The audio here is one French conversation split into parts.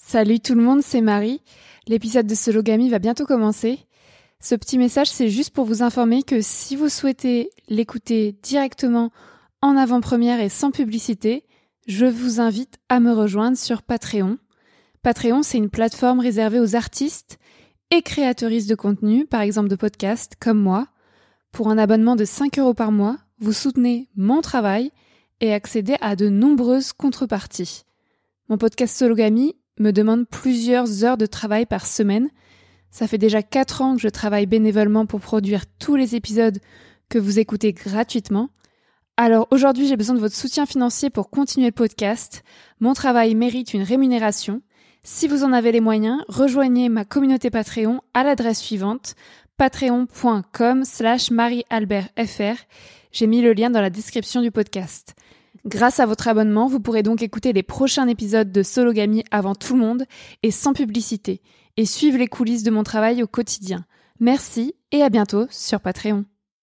Salut tout le monde, c'est Marie. L'épisode de Sologamy va bientôt commencer. Ce petit message, c'est juste pour vous informer que si vous souhaitez l'écouter directement en avant-première et sans publicité, je vous invite à me rejoindre sur Patreon. Patreon, c'est une plateforme réservée aux artistes et créatrices de contenu, par exemple de podcasts comme moi. Pour un abonnement de 5 € par mois, vous soutenez mon travail et accédez à de nombreuses contreparties. Mon podcast Sologamy me demande plusieurs heures de travail par semaine. Ça fait déjà 4 ans que je travaille bénévolement pour produire tous les épisodes que vous écoutez gratuitement. Alors aujourd'hui, j'ai besoin de votre soutien financier pour continuer le podcast. Mon travail mérite une rémunération. Si vous en avez les moyens, rejoignez ma communauté Patreon à l'adresse suivante, patreon.com/mariealbertfr. J'ai mis le lien dans la description du podcast. Grâce à votre abonnement, vous pourrez donc écouter les prochains épisodes de Sologamy avant tout le monde et sans publicité, et suivre les coulisses de mon travail au quotidien. Merci et à bientôt sur Patreon.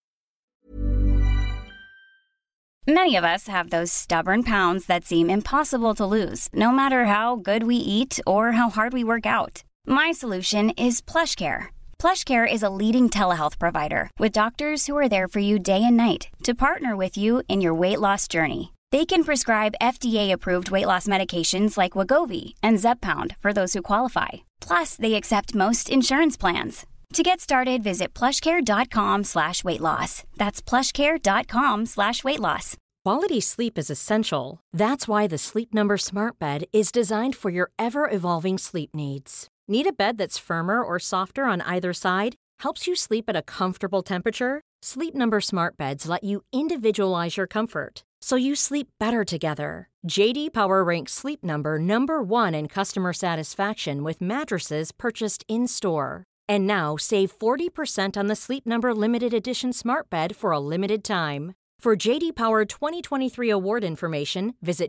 Many of us have those stubborn pounds that seem impossible to lose, no matter how good we eat or how hard we work out. My solution is PlushCare. PlushCare is a leading telehealth provider with doctors who are there for you day and night to partner with you in your weight loss journey. They can prescribe FDA-approved weight loss medications like Wegovy and Zepbound for those who qualify. Plus, they accept most insurance plans. To get started, visit plushcare.com/weightloss. That's plushcare.com/weightloss. Quality sleep is essential. That's why the Sleep Number Smart Bed is designed for your ever-evolving sleep needs. Need a bed that's firmer or softer on either side? Helps you sleep at a comfortable temperature? Sleep Number Smart Beds let you individualize your comfort, so you sleep better together. JD Power ranks Sleep Number number 1 in customer satisfaction with mattresses purchased in-store. And now, save 40% on the Sleep Number Limited Edition Smart Bed for a limited time. For JD Power 2023 award information, visit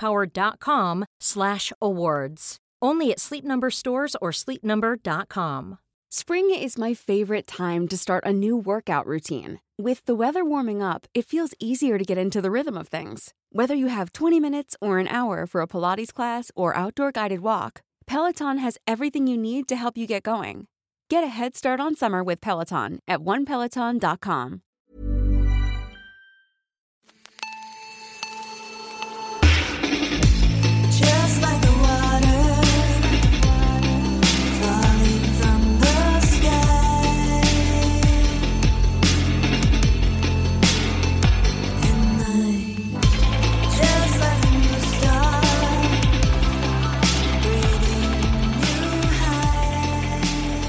jdpower.com/awards. Only at Sleep Number stores or sleepnumber.com. Spring is my favorite time to start a new workout routine. With the weather warming up, it feels easier to get into the rhythm of things. Whether you have 20 minutes or an hour for a Pilates class or outdoor guided walk, Peloton has everything you need to help you get going. Get a head start on summer with Peloton at onepeloton.com. Just like the water falling from the sky, and I just like a new star breathing new high.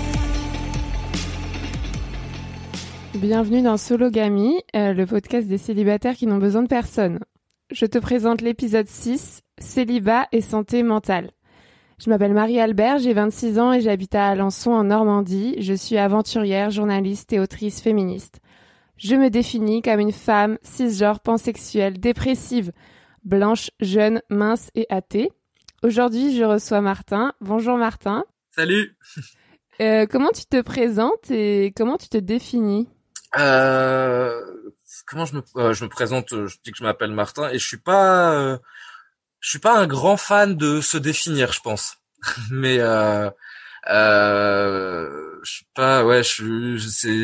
Bienvenue dans Sologamy, le podcast des célibataires qui n'ont besoin de personne. Je te présente l'épisode 6, Célibat et santé mentale. Je m'appelle Marie-Albert, j'ai 26 ans et j'habite à Alençon en Normandie. Je suis aventurière, journaliste et autrice féministe. Je me définis comme une femme cisgenre, pansexuelle, dépressive, blanche, jeune, mince et athée. Aujourd'hui, je reçois Martin. Bonjour Martin. Salut. Comment tu te présentes et comment tu te définis ? Comment je me présente, je dis que je m'appelle Martin et je suis pas un grand fan de se définir, je pense. Mais je suis pas, ouais, je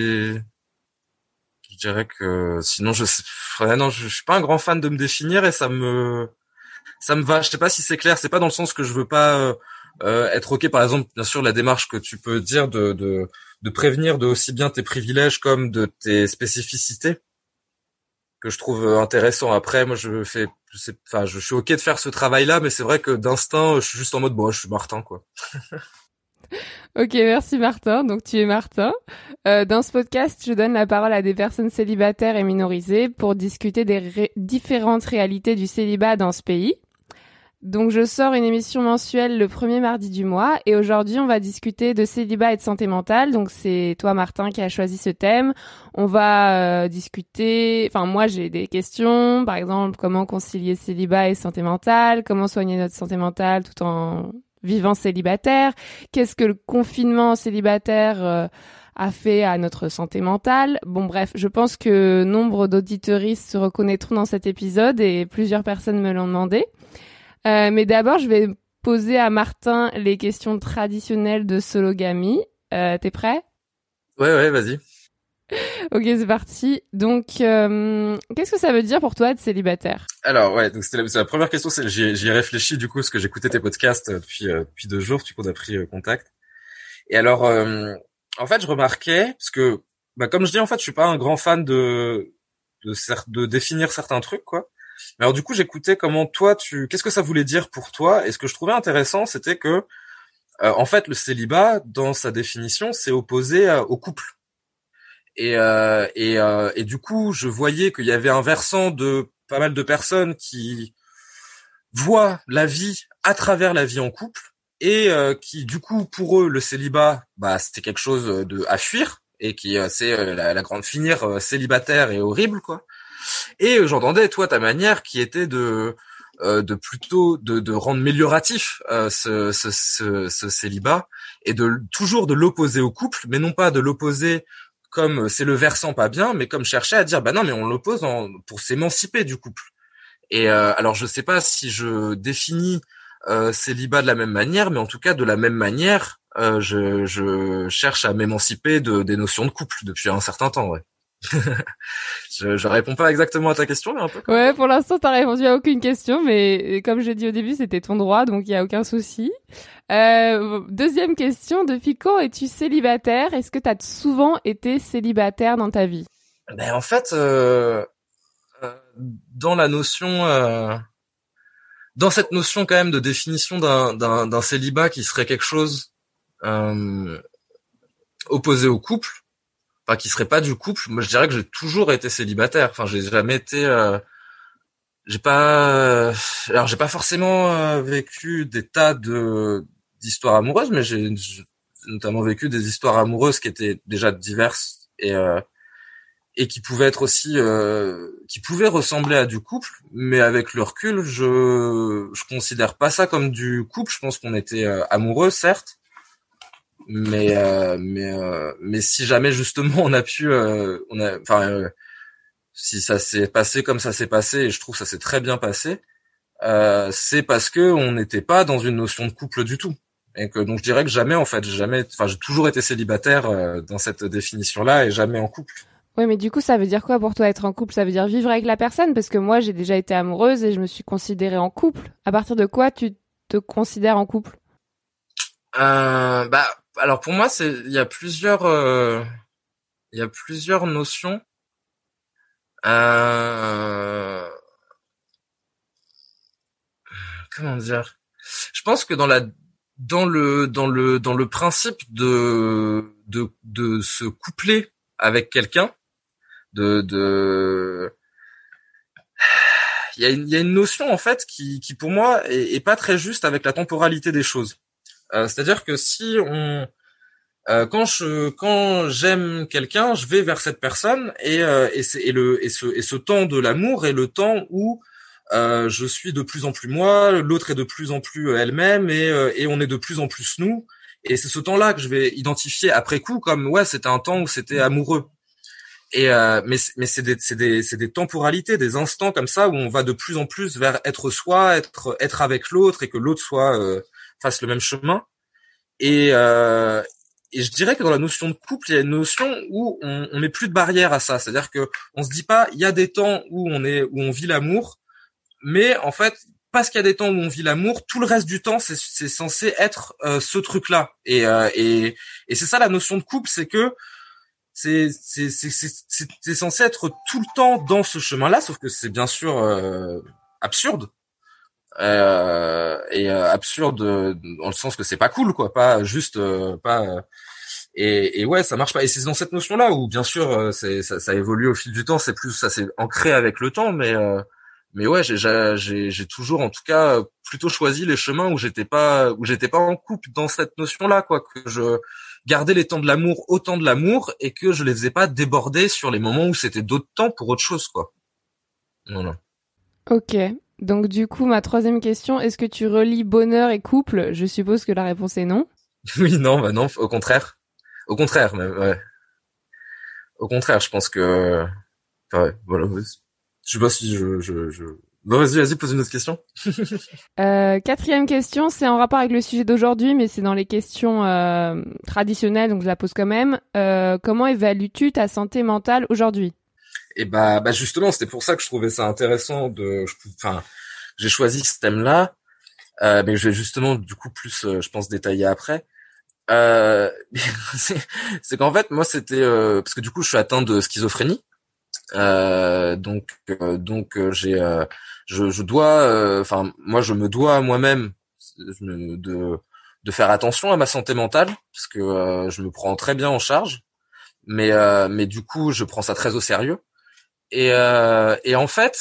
dirais que sinon je suis pas un grand fan de me définir et ça me va. Je sais pas si c'est clair, c'est pas dans le sens que je veux pas être OK, par exemple, bien sûr, la démarche que tu peux dire de prévenir de aussi bien tes privilèges comme de tes spécificités, que je trouve intéressant. Après, moi, je suis OK de faire ce travail-là, mais c'est vrai que d'instinct, je suis juste en mode, bon, je suis Martin, quoi. Ok, merci Martin. Donc, tu es Martin. Dans ce podcast, je donne la parole à des personnes célibataires et minorisées pour discuter des différentes réalités du célibat dans ce pays. Donc, je sors une émission mensuelle le premier mardi du mois et aujourd'hui, on va discuter de célibat et de santé mentale. Donc, c'est toi, Martin, qui a choisi ce thème. On va discuter... Enfin, moi, j'ai des questions. Par exemple, comment concilier célibat et santé mentale ? Comment soigner notre santé mentale tout en vivant célibataire ? Qu'est-ce que le confinement célibataire a fait à notre santé mentale ? Bon, bref, je pense que nombre d'auditeuristes se reconnaîtront dans cet épisode et plusieurs personnes me l'ont demandé. Mais d'abord, je vais poser à Martin les questions traditionnelles de Sologamy. T'es prêt? Ouais, vas-y. Ok, c'est parti. Donc, qu'est-ce que ça veut dire pour toi être célibataire? Alors ouais, donc c'est la première question. J'y ai réfléchi du coup parce que j'écoutais tes podcasts depuis 2 jours, du coup on a pris contact. Et alors, en fait, je remarquais parce que, comme je dis, en fait, je suis pas un grand fan de définir certains trucs, quoi. Mais alors du coup, j'écoutais qu'est-ce que ça voulait dire pour toi. Et ce que je trouvais intéressant, c'était que, en fait, le célibat, dans sa définition, c'est opposé au couple. Et du coup, je voyais qu'il y avait un versant de pas mal de personnes qui voient la vie à travers la vie en couple et qui, du coup, pour eux, le célibat, c'était quelque chose à fuir et qui c'est la grande finir célibataire et horrible, quoi. Et j'entendais, toi, ta manière qui était de plutôt de rendre amélioratif ce célibat et toujours de l'opposer au couple, mais non pas de l'opposer comme c'est le versant pas bien, mais comme chercher à dire non mais on l'oppose pour s'émanciper du couple. Et alors je sais pas si je définis célibat de la même manière, mais en tout cas de la même manière, je cherche à m'émanciper des notions de couple depuis un certain temps, ouais. je réponds pas exactement à ta question, mais un peu. Ouais, pour l'instant, t'as répondu à aucune question, mais comme j'ai dit au début, c'était ton droit, donc il y a aucun souci. Deuxième question, depuis quand es-tu célibataire? Est-ce que t'as souvent été célibataire dans ta vie? En fait, dans la notion, dans cette notion quand même de définition d'un célibat qui serait quelque chose opposé au couple, enfin qui serait pas du couple, moi je dirais que j'ai toujours été célibataire. Enfin, j'ai jamais été, j'ai pas forcément vécu des tas d'histoires amoureuses, mais j'ai notamment vécu des histoires amoureuses qui étaient déjà diverses et qui pouvaient être aussi qui pouvaient ressembler à du couple, mais avec le recul, je considère pas ça comme du couple. Je pense qu'on était amoureux, certes, mais si jamais justement si ça s'est passé comme ça s'est passé, et je trouve que ça s'est très bien passé, c'est parce que on n'était pas dans une notion de couple du tout. Et que donc je dirais que j'ai toujours été célibataire dans cette définition-là et jamais en couple. Oui, mais du coup, ça veut dire quoi pour toi être en couple? Ça veut dire vivre avec la personne? Parce que moi, j'ai déjà été amoureuse et je me suis considérée en couple. À partir de quoi tu te considères en couple? Alors pour moi, il y a plusieurs notions. Comment dire? Je pense que dans le principe de se coupler avec quelqu'un, il y a une notion en fait qui pour moi est pas très juste avec la temporalité des choses. C'est-à-dire que si quand j'aime quelqu'un, je vais vers cette personne et ce temps de l'amour est le temps où je suis de plus en plus moi, l'autre est de plus en plus elle-même et on est de plus en plus nous. Et c'est ce temps-là que je vais identifier après coup comme c'était un temps où c'était amoureux. Et mais c'est des temporalités, des instants comme ça où on va de plus en plus vers être soi, être avec l'autre et que l'autre fasse le même chemin. Et je dirais que dans la notion de couple, il y a une notion où on met plus de barrières à ça. C'est-à-dire que on se dit pas, il y a des temps où on vit l'amour, mais en fait, parce qu'il y a des temps où on vit l'amour, tout le reste du temps, c'est censé être ce truc-là. Et c'est ça la notion de couple, c'est que c'est censé être tout le temps dans ce chemin-là, sauf que c'est bien sûr absurde. Absurde dans le sens que c'est pas cool, quoi, pas juste et ouais, ça marche pas. Et c'est dans cette notion-là où bien sûr ça évolue au fil du temps, ça s'est ancré avec le temps, mais ouais, j'ai toujours en tout cas plutôt choisi les chemins où j'étais pas en couple dans cette notion-là, quoi, que je gardais les temps de l'amour autant de l'amour et que je les faisais pas déborder sur les moments où c'était d'autres temps pour autre chose, quoi. Voilà. Ok. Donc du coup, ma troisième question, est-ce que tu relis bonheur et couple? Je suppose que la réponse est non. Oui, non, non, au contraire. Au contraire, même, ouais. Au contraire, je pense que, ouais, voilà. Je sais pas si Bon, vas-y, pose une autre question. Quatrième question, c'est en rapport avec le sujet d'aujourd'hui, mais c'est dans les questions traditionnelles, donc je la pose quand même. Comment évalues-tu ta santé mentale aujourd'hui? Et bah justement, c'était pour ça que je trouvais ça intéressant enfin, j'ai choisi ce thème-là, mais je vais justement du coup plus, je pense, détailler après. Euh, c'est, c'est qu'en fait, moi, c'était parce que du coup, je suis atteint de schizophrénie, j'ai, je dois, enfin, moi, je me dois à moi-même de faire attention à ma santé mentale, parce que je me prends très bien en charge, mais du coup, je prends ça très au sérieux. Et en fait,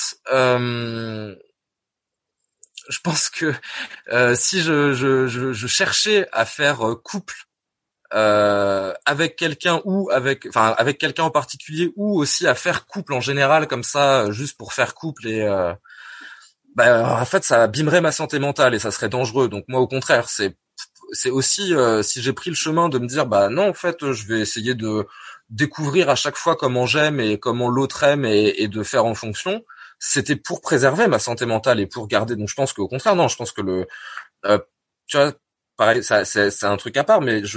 je pense que si je cherchais à faire couple avec quelqu'un avec quelqu'un en particulier, ou aussi à faire couple en général comme ça, juste pour faire couple, en fait, ça abîmerait ma santé mentale et ça serait dangereux. Donc moi, au contraire, c'est aussi si j'ai pris le chemin de me dire bah non, en fait, je vais essayer de découvrir à chaque fois comment j'aime et comment l'autre aime, et de faire en fonction. C'était pour préserver ma santé mentale et pour garder. Donc je pense qu'au contraire, non, je pense que euh, tu vois, pareil, ça c'est un truc à part, mais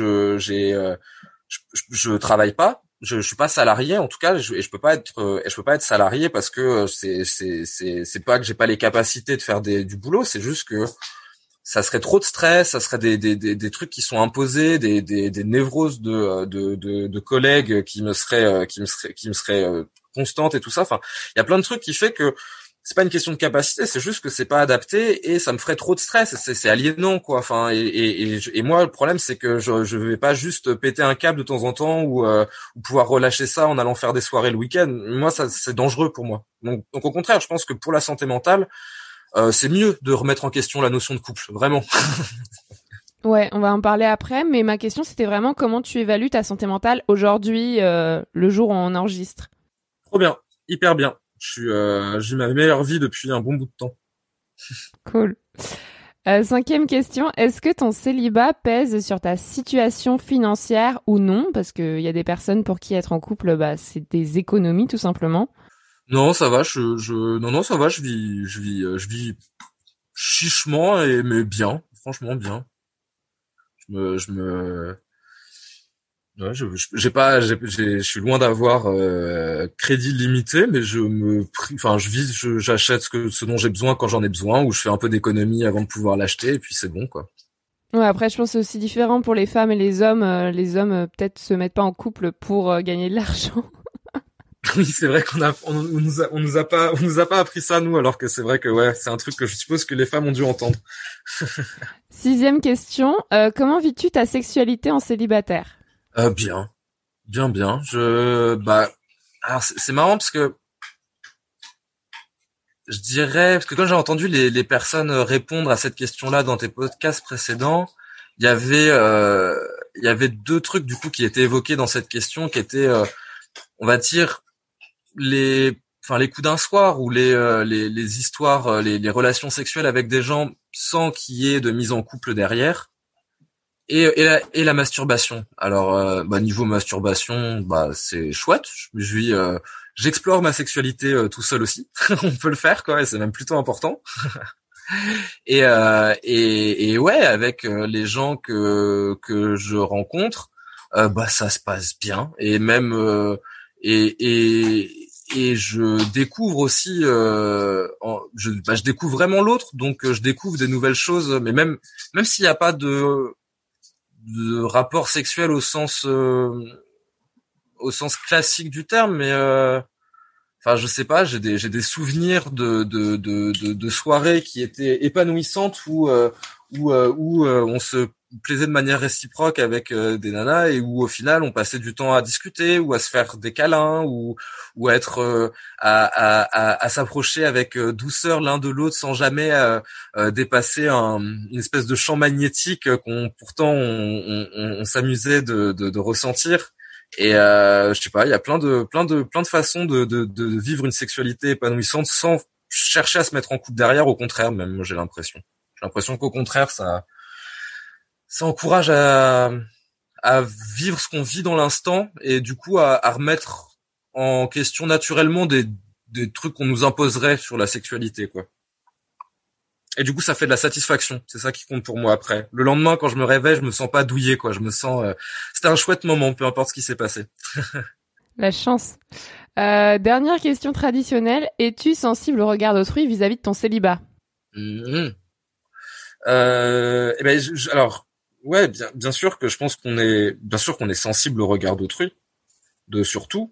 je travaille pas. Je suis pas salarié en tout cas, et je peux pas être salarié parce que c'est pas que j'ai pas les capacités de faire du boulot, c'est juste que ça serait trop de stress, ça serait des trucs qui sont imposés, des névroses de collègues qui me seraient constantes et tout ça. Enfin, il y a plein de trucs qui fait que c'est pas une question de capacité, c'est juste que c'est pas adapté et ça me ferait trop de stress. C'est aliénant, quoi. Enfin, et moi, le problème, c'est que je vais pas juste péter un câble de temps en temps, ou pouvoir relâcher ça en allant faire des soirées le week-end. Moi, ça, c'est dangereux pour moi. Donc au contraire, je pense que pour la santé mentale, c'est mieux de remettre en question la notion de couple, vraiment. Ouais, on va en parler après, mais ma question c'était vraiment comment tu évalues ta santé mentale aujourd'hui, le jour où on enregistre. Trop bien, hyper bien. J'ai ma meilleure vie depuis un bon bout de temps. Cool. Cinquième question, est-ce que ton célibat pèse sur ta situation financière ou non? Parce qu'il y a des personnes pour qui être en couple, bah, c'est des économies tout simplement. Non, ça va, non, ça va, je vis chichement, mais bien, franchement bien. Je me, ouais, je suis loin d'avoir crédit limité, mais j'achète ce dont j'ai besoin quand j'en ai besoin, ou je fais un peu d'économie avant de pouvoir l'acheter, et puis c'est bon, quoi. Ouais, après je pense que c'est aussi différent pour les femmes et les hommes. Les hommes peut-être se mettent pas en couple pour gagner de l'argent. Oui, c'est vrai on nous a pas appris ça, nous, alors que c'est vrai que ouais, c'est un truc que je suppose que les femmes ont dû entendre. Sixième question, comment vis-tu ta sexualité en célibataire? Bien, bien. Alors c'est marrant parce que je dirais, parce que quand j'ai entendu les personnes répondre à cette question-là dans tes podcasts précédents, il y avait deux trucs du coup qui étaient évoqués dans cette question, qui étaient, on va dire, les coups d'un soir, ou les histoires, les relations sexuelles avec des gens sans qu'il y ait de mise en couple derrière. Et la masturbation. Alors, niveau masturbation, c'est chouette. J'explore ma sexualité tout seul aussi. On peut le faire, quoi, et c'est même plutôt important. Et ouais, avec les gens que je rencontre, ça se passe bien. Et même et je découvre aussi, je découvre vraiment l'autre, donc je découvre des nouvelles choses. Mais même s'il n'y a pas de rapport sexuel au sens classique du terme, mais je sais pas, j'ai des souvenirs de soirées qui étaient épanouissantes, où on se plaisait de manière réciproque avec des nanas, et où au final on passait du temps à discuter, ou à se faire des câlins, ou à être à s'approcher avec douceur l'un de l'autre, sans jamais dépasser une espèce de champ magnétique qu'on pourtant on s'amusait de ressentir. Et je sais pas, il y a plein de façons de vivre une sexualité épanouissante sans chercher à se mettre en couple derrière. Au contraire, même moi j'ai l'impression qu'au contraire ça encourage à vivre ce qu'on vit dans l'instant, et du coup à remettre en question naturellement des trucs qu'on nous imposerait sur la sexualité, quoi. Et du coup, ça fait de la satisfaction. C'est ça qui compte pour moi après. Le lendemain, quand je me réveille, je me sens pas douillé, quoi. Je me sens, c'était un chouette moment, peu importe ce qui s'est passé. La chance. Dernière question traditionnelle. Es-tu sensible au regard d'autrui vis-à-vis de ton célibat? Mhm. Eh ben, alors, ouais, bien sûr que je pense bien sûr qu'on est sensible au regard d'autrui, de surtout.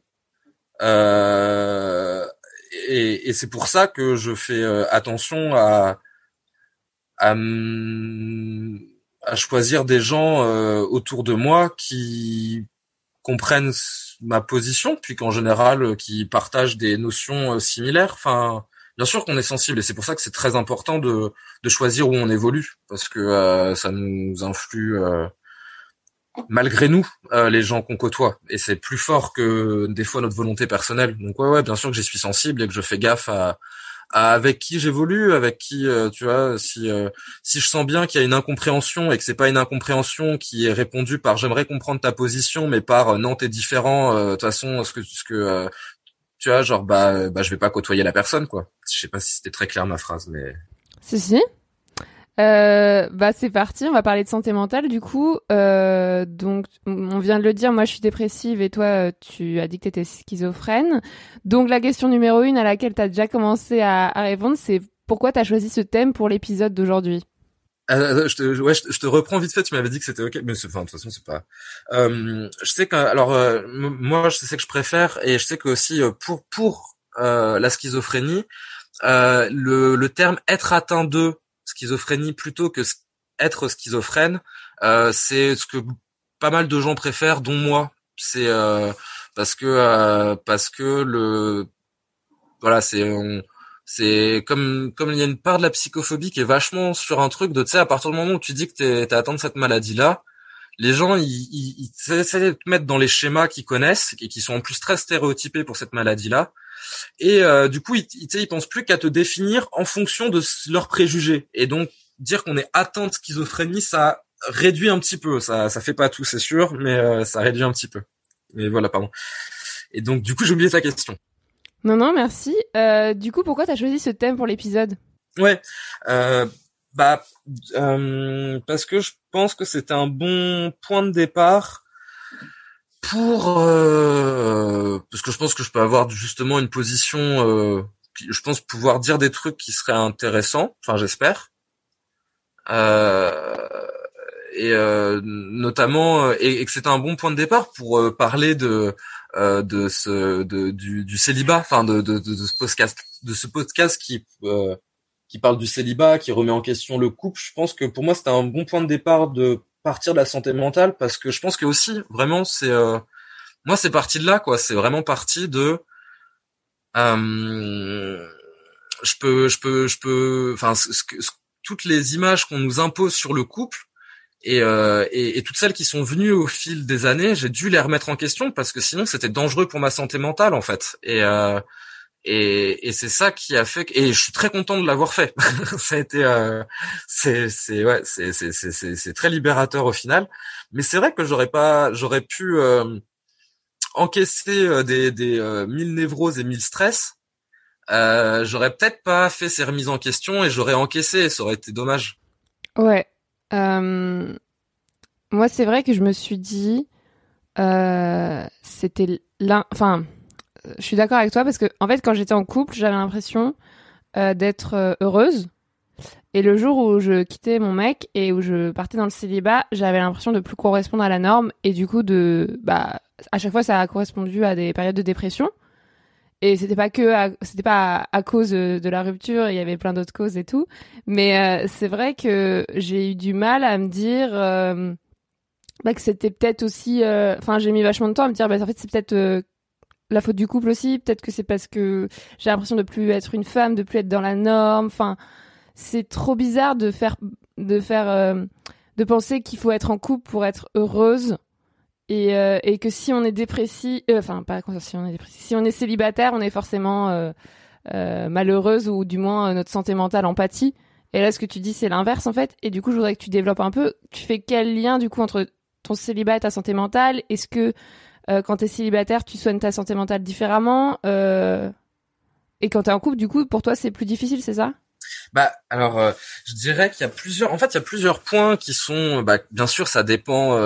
Euh, et c'est pour ça que je fais attention à, m- à choisir des gens autour de moi qui comprennent ma position, puis qu'en général, qui partagent des notions similaires. Enfin, bien sûr qu'on est sensible, et c'est pour ça que c'est très important de choisir où on évolue, parce que ça nous influe malgré nous, les gens qu'on côtoie, et c'est plus fort que des fois notre volonté personnelle. Donc ouais, bien sûr que j'y suis sensible et que je fais gaffe à avec qui j'évolue, avec qui tu vois, si je sens bien qu'il y a une incompréhension et que c'est pas une incompréhension qui est répondue par j'aimerais comprendre ta position, mais par non t'es différent, de toute façon ce que tu vois, genre je vais pas côtoyer la personne, quoi. Je sais pas si c'était très clair ma phrase, mais Si. C'est parti, on va parler de santé mentale du coup. Donc on vient de le dire, moi je suis dépressive et toi tu as dit que t'étais schizophrène. Donc la question numéro 1 à laquelle t'as déjà commencé à répondre, c'est pourquoi t'as choisi ce thème pour l'épisode d'aujourd'hui? je te reprends vite fait. Tu m'avais dit que c'était ok, mais enfin, de toute façon, c'est pas. Je sais que, alors, moi, je sais que je préfère, et je sais que aussi pour la schizophrénie, le terme être atteint de schizophrénie plutôt que être schizophrène, c'est ce que pas mal de gens préfèrent, dont moi. C'est parce que le voilà, c'est comme il y a une part de la psychophobie qui est vachement sur un truc de, tu sais, à partir du moment où tu dis que t'es atteint de cette maladie-là, les gens ils essaient de te mettre dans les schémas qu'ils connaissent et qui sont en plus très stéréotypés pour cette maladie-là. Et du coup, ils pensent plus qu'à te définir en fonction de leurs préjugés. Et donc dire qu'on est atteint de schizophrénie, ça réduit un petit peu. Ça fait pas tout, c'est sûr, mais ça réduit un petit peu. Mais voilà, pardon. Et donc du coup, j'ai oublié ta question. Non, merci. Du coup, pourquoi t'as choisi ce thème pour l'épisode? Ouais, euh, bah, parce que je pense que c'était un bon point de départ pour, parce que je pense que je peux avoir justement une position, je pense pouvoir dire des trucs qui seraient intéressants, enfin j'espère, euh, et notamment, et que c'était un bon point de départ pour parler du célibat, enfin de ce podcast qui parle du célibat, qui remet en question le couple. Je pense que pour moi c'était un bon point de départ de partir de la santé mentale, parce que je pense que aussi vraiment c'est moi c'est parti de là, quoi. C'est vraiment parti de enfin toutes les images qu'on nous impose sur le couple, et toutes celles qui sont venues au fil des années, j'ai dû les remettre en question, parce que sinon c'était dangereux pour ma santé mentale, en fait. Et c'est ça qui a fait et je suis très content de l'avoir fait. Ça a été c'est très libérateur au final. Mais c'est vrai que j'aurais pu encaisser des 1000 névroses et 1000 stress. J'aurais peut-être pas fait ces remises en question, et j'aurais encaissé, et ça aurait été dommage. Ouais. Moi, c'est vrai que je me suis dit, c'était enfin, je suis d'accord avec toi parce que, en fait, quand j'étais en couple, j'avais l'impression d'être heureuse. Et le jour où je quittais mon mec et où je partais dans le célibat, j'avais l'impression de plus correspondre à la norme, et du coup à chaque fois, ça a correspondu à des périodes de dépression. Et c'était pas à cause de la rupture, il y avait plein d'autres causes et tout. Mais c'est vrai que j'ai eu du mal à me dire que c'était peut-être aussi. Enfin, j'ai mis vachement de temps à me dire, en fait, c'est peut-être la faute du couple aussi. Peut-être que c'est parce que j'ai l'impression de plus être une femme, de plus être dans la norme. Enfin, c'est trop bizarre de penser qu'il faut être en couple pour être heureuse. Et que si on est dépressif, pas si on est dépressif, si on est célibataire, on est forcément malheureuse, ou du moins notre santé mentale en pâtit. Et là, ce que tu dis, c'est l'inverse en fait. Et du coup, je voudrais que tu développes un peu. Tu fais quel lien du coup entre ton célibat et ta santé mentale? Est-ce que quand t'es célibataire, tu soignes ta santé mentale différemment? Et quand t'es en couple, du coup, pour toi, c'est plus difficile, c'est ça? Bah alors je dirais qu'il y a plusieurs points qui sont bien sûr ça dépend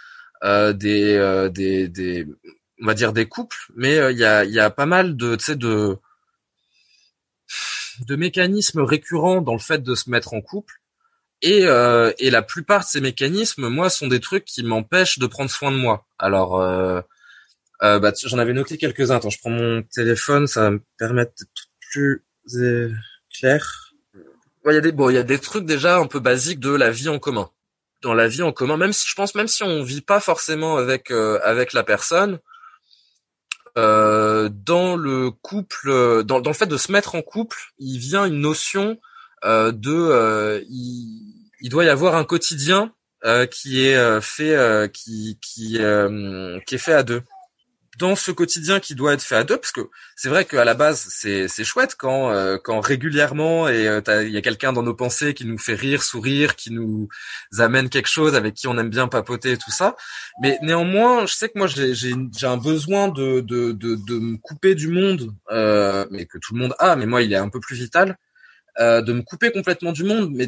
des on va dire des couples, mais il y a pas mal de tu sais de mécanismes récurrents dans le fait de se mettre en couple. Et la plupart de ces mécanismes, moi, sont des trucs qui m'empêchent de prendre soin de moi. Alors, j'en avais noté quelques-uns. Attends, je prends mon téléphone, ça va me permettre d'être plus clair. Ouais, il y a des trucs déjà un peu basiques de la vie en commun. Dans la vie en commun, même si on vit pas forcément avec la personne, dans le couple, dans le fait de se mettre en couple, il vient une notion il doit y avoir un quotidien qui est qui est fait à deux. Dans ce quotidien qui doit être fait à deux, parce que c'est vrai qu'à la base c'est chouette quand régulièrement il y a quelqu'un dans nos pensées qui nous fait rire, sourire, qui nous amène quelque chose avec qui on aime bien papoter et tout ça. Mais néanmoins, je sais que moi j'ai un besoin de me couper du monde, mais que tout le monde a, mais moi il est un peu plus vital. De me couper complètement du monde, mais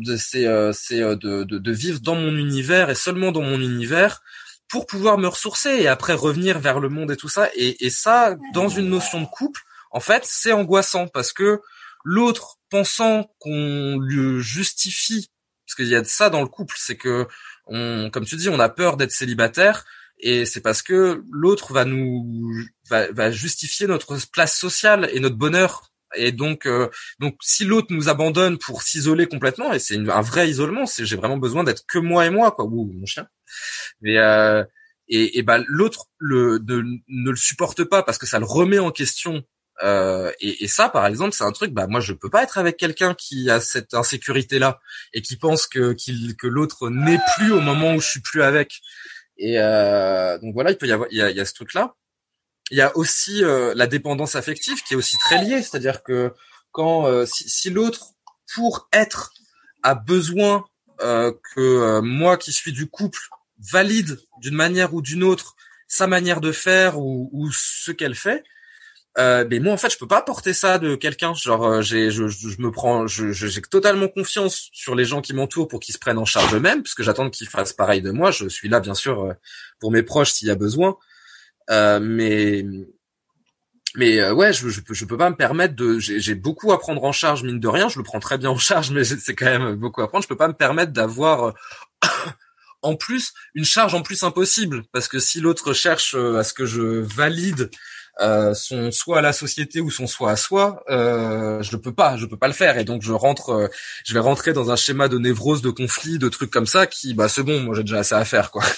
de vivre dans mon univers et seulement dans mon univers pour pouvoir me ressourcer et après revenir vers le monde et tout ça. Et ça, dans une notion de couple, en fait, c'est angoissant parce que l'autre, pensant qu'on lui justifie, parce qu'il y a de ça dans le couple, c'est que comme tu dis, on a peur d'être célibataire. Et c'est parce que l'autre va justifier notre place sociale et notre bonheur. Et donc si l'autre nous abandonne pour s'isoler complètement, et c'est un vrai isolement, j'ai vraiment besoin d'être que moi et moi, quoi, ou mon chien. Mais l'autre ne le supporte pas parce que ça le remet en question. Et ça, par exemple, c'est un truc. Moi, je peux pas être avec quelqu'un qui a cette insécurité-là et qui pense que l'autre n'est plus au moment où je suis plus avec. Et donc voilà, il y a ce truc-là. Il y a aussi la dépendance affective qui est aussi très liée, c'est-à-dire que quand si l'autre pour être a besoin que moi qui suis du couple valide d'une manière ou d'une autre sa manière de faire ou ce qu'elle fait, mais moi en fait je peux pas porter ça de quelqu'un. Genre j'ai totalement confiance sur les gens qui m'entourent pour qu'ils se prennent en charge eux-mêmes, parce que j'attends qu'ils fassent pareil de moi. Je suis là bien sûr pour mes proches s'il y a besoin. Mais ouais, je peux pas me permettre j'ai beaucoup à prendre en charge, mine de rien, je le prends très bien en charge, mais c'est quand même beaucoup à prendre. Je peux pas me permettre d'avoir en plus une charge en plus impossible, parce que si l'autre cherche à ce que je valide son soi à la société ou son soi à soi, je peux pas le faire, et donc je vais rentrer dans un schéma de névrose, de conflit, de trucs comme ça qui c'est bon, moi j'ai déjà assez à faire, quoi.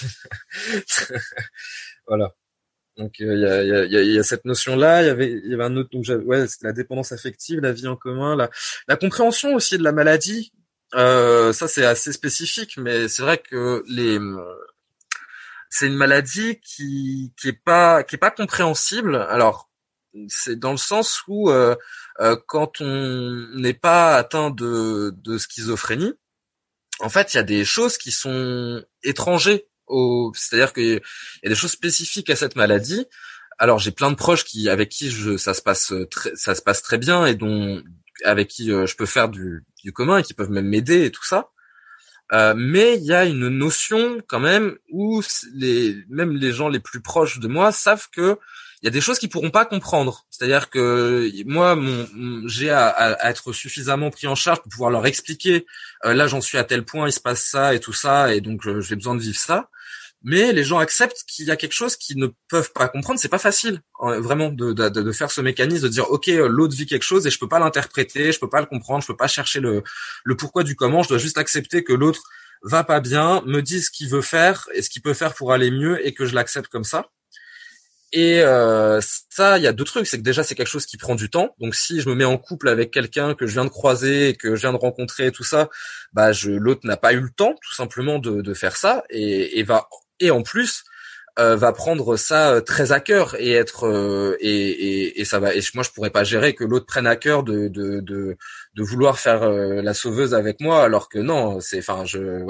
Voilà. Donc il y a cette notion-là, il y avait un autre, donc c'est la dépendance affective, la vie en commun, la compréhension aussi de la maladie. Ça c'est assez spécifique, mais c'est vrai que c'est une maladie qui est pas compréhensible. Alors c'est dans le sens où quand on n'est pas atteint de schizophrénie, en fait il y a des choses qui sont étrangères. C'est-à-dire qu'il y a des choses spécifiques à cette maladie. Alors j'ai plein de proches avec qui ça se passe très bien, et avec qui je peux faire du commun et qui peuvent même m'aider et tout ça. Mais il y a une notion quand même où même les gens les plus proches de moi savent que il y a des choses qu'ils pourront pas comprendre. C'est-à-dire que moi, j'ai à être suffisamment pris en charge pour pouvoir leur expliquer. Là, j'en suis à tel point, il se passe ça et tout ça, et donc j'ai besoin de vivre ça. Mais les gens acceptent qu'il y a quelque chose qu'ils ne peuvent pas comprendre. C'est pas facile, vraiment, de faire ce mécanisme, de dire ok, l'autre vit quelque chose et je peux pas l'interpréter, je peux pas le comprendre, je peux pas chercher le pourquoi du comment. Je dois juste accepter que l'autre va pas bien, me dit ce qu'il veut faire et ce qu'il peut faire pour aller mieux, et que je l'accepte comme ça. Et ça, il y a deux trucs, c'est que déjà c'est quelque chose qui prend du temps. Donc si je me mets en couple avec quelqu'un que je viens de croiser, que je viens de rencontrer et tout ça, l'autre n'a pas eu le temps tout simplement de faire ça, et en plus va prendre ça très à cœur et être et ça va, et moi je pourrais pas gérer que l'autre prenne à cœur de vouloir faire la sauveuse avec moi, alors que non, c'est, enfin,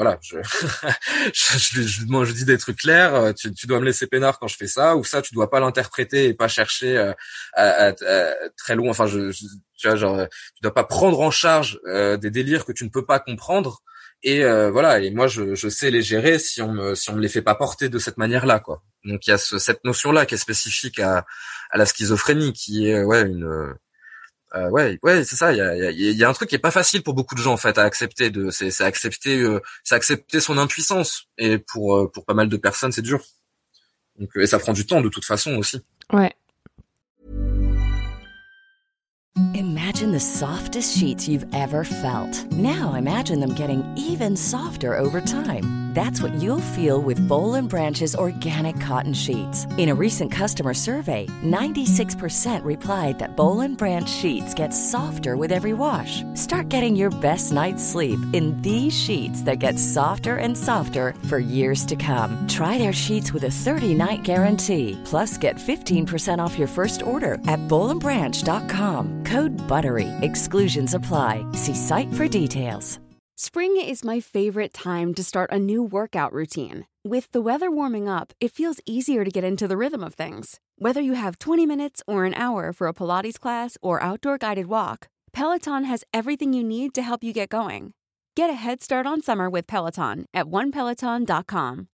je dis des trucs clairs. Tu dois me laisser peinard quand je fais ça, ou ça tu dois pas l'interpréter et pas chercher très loin. Enfin, tu vois, genre, tu dois pas prendre en charge des délires que tu ne peux pas comprendre. Et voilà, et moi je sais les gérer si on me les fait pas porter de cette manière-là, quoi. Donc il y a cette notion-là qui est spécifique à la schizophrénie, qui est ouais, c'est ça. Il y a un truc qui est pas facile pour beaucoup de gens en fait à accepter. C'est accepter son impuissance, et pour pas mal de personnes c'est dur. Donc et ça prend du temps de toute façon aussi. Ouais. Imagine the softest sheets you've ever felt. Now imagine them getting even softer over time. That's what you'll feel with Boll and Branch's organic cotton sheets. In a recent customer survey, 96% replied that Boll and Branch sheets get softer with every wash. Start getting your best night's sleep in these sheets that get softer and softer for years to come. Try their sheets with a 30-night guarantee. Plus, get 15% off your first order at bollandbranch.com. Code BUTTERY. Exclusions apply. See site for details. Spring is my favorite time to start a new workout routine. With the weather warming up, it feels easier to get into the rhythm of things. Whether you have 20 minutes or an hour for a Pilates class or outdoor guided walk, Peloton has everything you need to help you get going. Get a head start on summer with Peloton at onepeloton.com.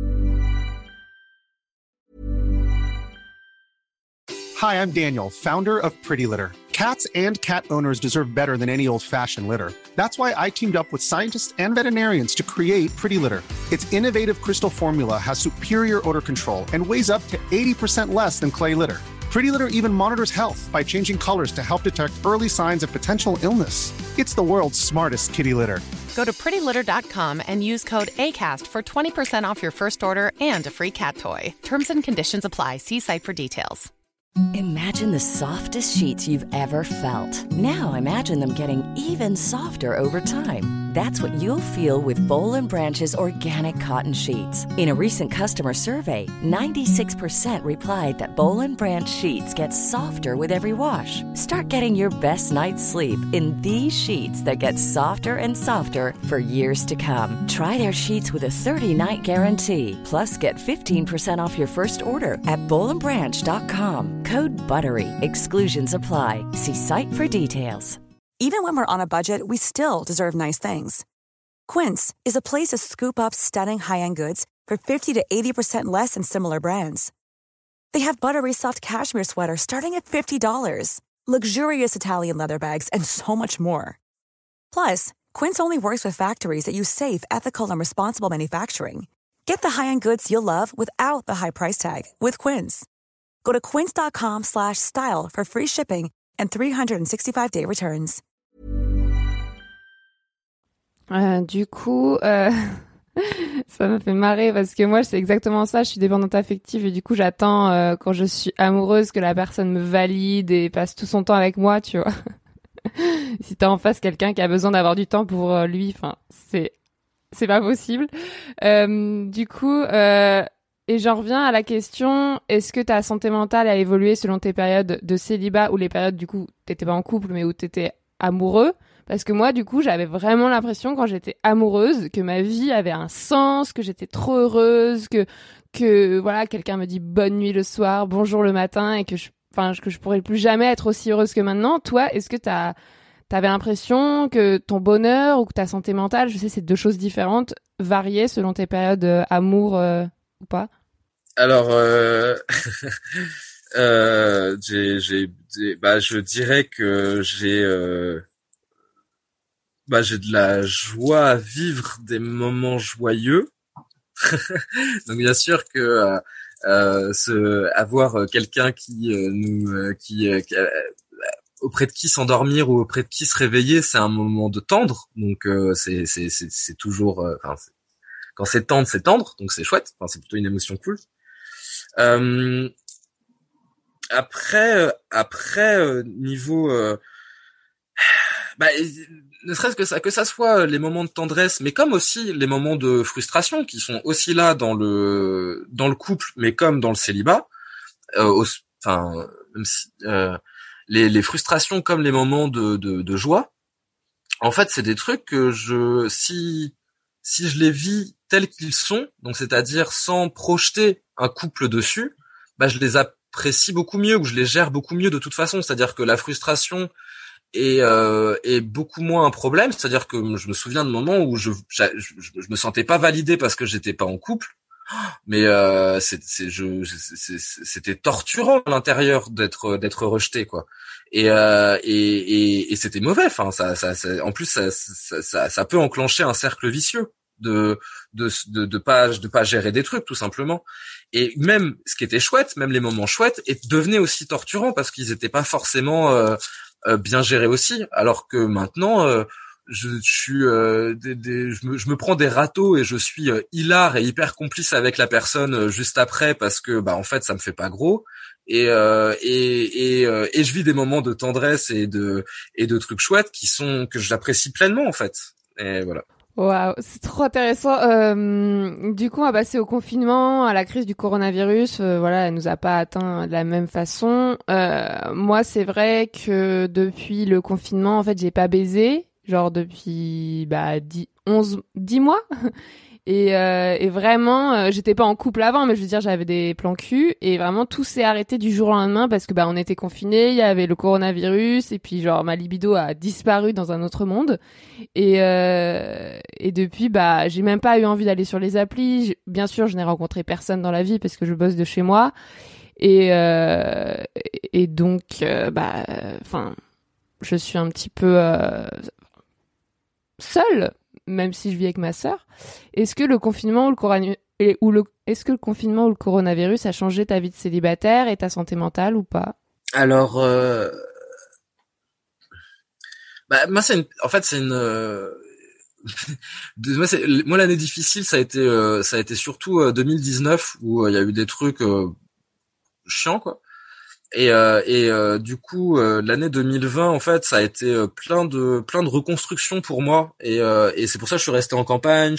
Hi, I'm Daniel, founder of Pretty Litter. Cats and cat owners deserve better than any old-fashioned litter. That's why I teamed up with scientists and veterinarians to create Pretty Litter. Its innovative crystal formula has superior odor control and weighs up to 80% less than clay litter. Pretty Litter even monitors health by changing colors to help detect early signs of potential illness. It's the world's smartest kitty litter. Go to prettylitter.com and use code ACAST for 20% off your first order and a free cat toy. Terms and conditions apply. See site for details. Imagine the softest sheets you've ever felt. Now imagine them getting even softer over time. That's what you'll feel with Boll and Branch's organic cotton sheets. In a recent customer survey, 96% replied that Boll and Branch sheets get softer with every wash. Start getting your best night's sleep in these sheets that get softer and softer for years to come. Try their sheets with a 30-night guarantee. Plus, get 15% off your first order at bollandbranch.com. Code BUTTERY. Exclusions apply. See site for details. Even when we're on a budget, we still deserve nice things. Quince is a place to scoop up stunning high-end goods for 50 to 80% less than similar brands. They have buttery soft cashmere sweaters starting at $50, luxurious Italian leather bags, and so much more. Plus, Quince only works with factories that use safe, ethical, and responsible manufacturing. Get the high-end goods you'll love without the high price tag with Quince. Go to quince.com/style for free shipping and 365-day returns. Du coup, ça me fait marrer parce que moi, c'est exactement ça. Je suis dépendante affective et du coup, j'attends quand je suis amoureuse que la personne me valide et passe tout son temps avec moi, tu vois. Si t'as en face quelqu'un qui a besoin d'avoir du temps pour lui, enfin, c'est pas possible. Du coup, et j'en reviens à la question, est-ce que ta santé mentale a évolué selon tes périodes de célibat ou les périodes, du coup, t'étais pas en couple, mais où t'étais amoureux? Parce que moi, du coup, j'avais vraiment l'impression, quand j'étais amoureuse, que ma vie avait un sens, que j'étais trop heureuse, que voilà, quelqu'un me dit bonne nuit le soir, bonjour le matin, et que je pourrais plus jamais être aussi heureuse que maintenant. Toi, est-ce que t'avais l'impression que ton bonheur ou que ta santé mentale, je sais, c'est deux choses différentes, variaient selon tes périodes amour ou pas? Alors, je dirais que j'ai de la joie à vivre des moments joyeux. Donc bien sûr que avoir quelqu'un qui auprès de qui s'endormir ou auprès de qui se réveiller, c'est un moment de tendre. Donc c'est toujours quand c'est tendre, donc c'est chouette. Enfin, c'est plutôt une émotion cool. Après, niveau Bah, ne serait-ce que ça soit les moments de tendresse, mais comme aussi les moments de frustration qui sont aussi là dans le couple, mais comme dans le célibat. Enfin, même si, les frustrations comme les moments de joie. En fait, c'est des trucs que si je les vis tels qu'ils sont, donc c'est-à-dire sans projeter un couple dessus, bah je les apprécie beaucoup mieux ou je les gère beaucoup mieux de toute façon. C'est-à-dire que la frustration est beaucoup moins un problème. C'est-à-dire que je me souviens de moments où je me sentais pas validé parce que j'étais pas en couple, mais c'était torturant à l'intérieur d'être rejeté quoi. Et c'était mauvais. Enfin, en plus, ça peut enclencher un cercle vicieux de pas gérer des trucs tout simplement. Et même ce qui était chouette, même les moments chouettes, devenaient aussi torturants parce qu'ils étaient pas forcément bien gérés aussi. Alors que maintenant, je me prends des râteaux et je suis hilar et hyper complice avec la personne juste après parce que bah en fait ça me fait pas gros. Et je vis des moments de tendresse et de trucs chouettes que j'apprécie pleinement en fait. Et voilà. Waouh, c'est trop intéressant. Du coup, on va passer au confinement, à la crise du coronavirus. Voilà, elle nous a pas atteint de la même façon. Moi, c'est vrai que depuis le confinement, en fait, j'ai pas baisé, genre depuis 10 mois. Et vraiment, j'étais pas en couple avant, mais je veux dire, j'avais des plans cul et vraiment tout s'est arrêté du jour au lendemain parce que on était confinés, il y avait le coronavirus et puis genre ma libido a disparu dans un autre monde et depuis j'ai même pas eu envie d'aller sur les applis. Bien sûr, je n'ai rencontré personne dans la vie parce que je bosse de chez moi et donc je suis un petit peu seule. Même si je vis avec ma sœur, est-ce que le confinement ou le coronavirus a changé ta vie de célibataire et ta santé mentale ou pas? Alors, moi moi l'année difficile ça a été surtout 2019 où il y a eu des trucs chiants quoi. Et du coup l'année 2020 en fait ça a été plein de reconstructions pour moi et c'est pour ça que je suis resté en campagne.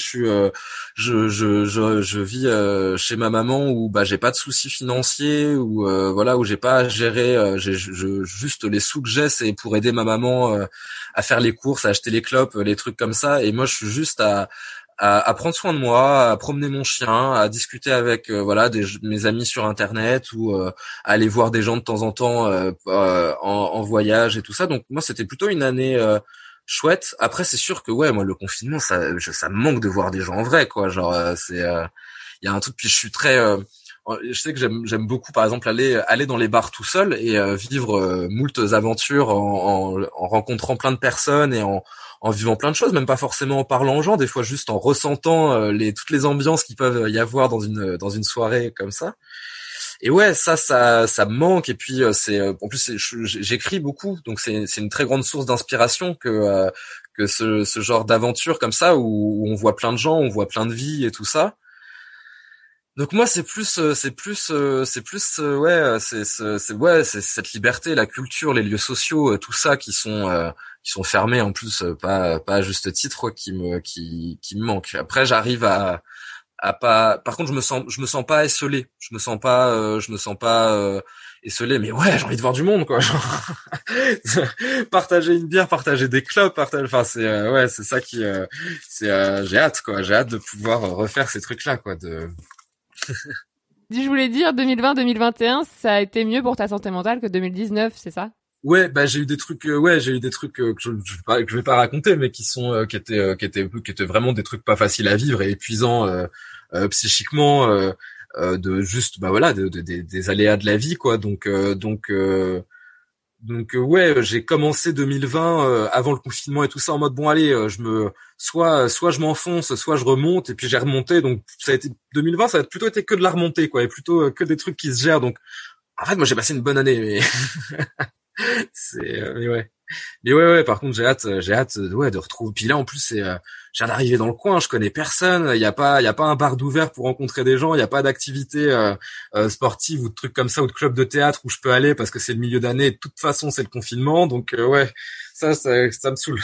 Je vis chez ma maman où j'ai pas de soucis financiers où où j'ai pas à gérer juste les sous que j'ai c'est pour aider ma maman à faire les courses, à acheter les clopes, les trucs comme ça et moi je suis juste à prendre soin de moi, à promener mon chien, à discuter avec mes amis sur internet ou à aller voir des gens de temps en temps en voyage et tout ça. Donc moi c'était plutôt une année chouette. Après c'est sûr que moi le confinement ça me manque de voir des gens en vrai quoi. Genre il y a un truc puis je suis très je sais que j'aime beaucoup par exemple aller dans les bars tout seul et vivre moult aventures en rencontrant plein de personnes et en vivant plein de choses, même pas forcément en parlant aux gens, des fois juste en ressentant toutes les ambiances qui peuvent y avoir dans une soirée comme ça. Et ça me manque et puis en plus j'écris beaucoup donc c'est une très grande source d'inspiration que ce genre d'aventure comme ça où on voit plein de gens, on voit plein de vies et tout ça. Donc moi c'est cette liberté, la culture, les lieux sociaux, tout ça qui sont fermés en plus pas à juste titre quoi, qui me manque. Après j'arrive à pas par contre je me sens pas esselé. Je me sens pas esselé mais j'ai envie de voir du monde quoi. Partager une bière, partager des clopes, c'est ça qui j'ai hâte quoi. J'ai hâte de pouvoir refaire ces trucs là quoi Je voulais dire 2020-2021, ça a été mieux pour ta santé mentale que 2019, c'est ça? Ouais, j'ai eu des trucs que je vais pas raconter mais qui étaient vraiment des trucs pas faciles à vivre et épuisants psychiquement de juste des aléas de la vie quoi. Donc j'ai commencé 2020 avant le confinement et tout ça en mode bon allez, soit je m'enfonce, soit je remonte et puis j'ai remonté. Donc ça a été 2020, ça a plutôt été que de la remontée quoi et plutôt que des trucs qui se gèrent. Donc en fait moi j'ai passé une bonne année mais par contre j'ai hâte de retrouver. Puis là en plus je viens d'arriver dans le coin, je connais personne, il y a pas un bar d'ouvert pour rencontrer des gens, il y a pas d'activité sportive ou de trucs comme ça ou de club de théâtre où je peux aller parce que c'est le milieu d'année et de toute façon c'est le confinement. Donc ça me saoule.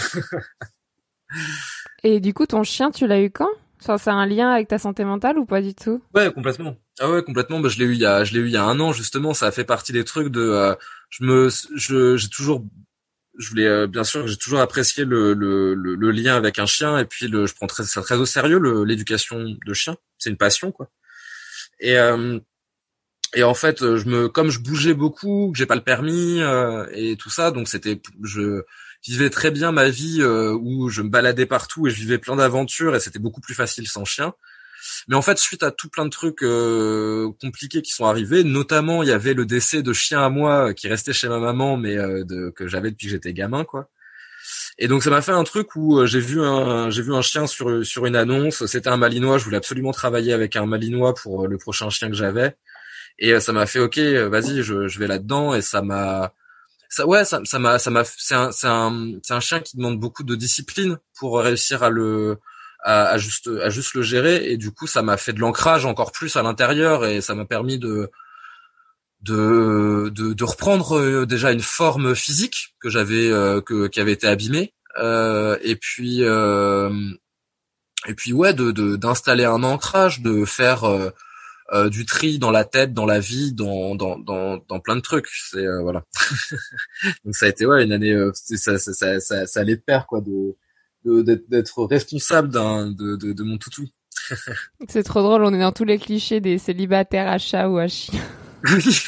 Et du coup, ton chien, tu l'as eu quand? Enfin, c'est un lien avec ta santé mentale ou pas du tout? Ouais, complètement. Ah ouais, complètement. Bah, je l'ai eu il y a un an, justement. Ça a fait partie des trucs de, j'ai toujours, je voulais, bien sûr, j'ai toujours apprécié le lien avec un chien, et puis je prends ça très au sérieux, l'éducation de chien. C'est une passion, quoi. Et, et en fait, comme je bougeais beaucoup, que j'ai pas le permis, et tout ça, donc je vivais très bien ma vie, où je me baladais partout et je vivais plein d'aventures, et c'était beaucoup plus facile sans chien. Mais en fait, suite à tout plein de trucs compliqués qui sont arrivés, notamment il y avait le décès de chien à moi qui restait chez ma maman, mais que j'avais depuis que j'étais gamin, quoi. Et donc ça m'a fait un truc où j'ai vu un chien sur une annonce. C'était un Malinois. Je voulais absolument travailler avec un Malinois pour le prochain chien que j'avais. Et ça m'a fait ok, vas-y, je vais là-dedans. Et ça m'a c'est un chien qui demande beaucoup de discipline pour réussir à juste le gérer. Et du coup ça m'a fait de l'ancrage encore plus à l'intérieur, et ça m'a permis de reprendre déjà une forme physique que j'avais qui avait été abîmée, et puis ouais, d'installer un ancrage, de faire du tri dans la tête, dans la vie, dans plein de trucs. C'est voilà. Donc ça a été ouais une année, ça allait de pair, quoi, d'être responsable de mon toutou. C'est trop drôle, on est dans tous les clichés des célibataires à chat ou à chien. Oui.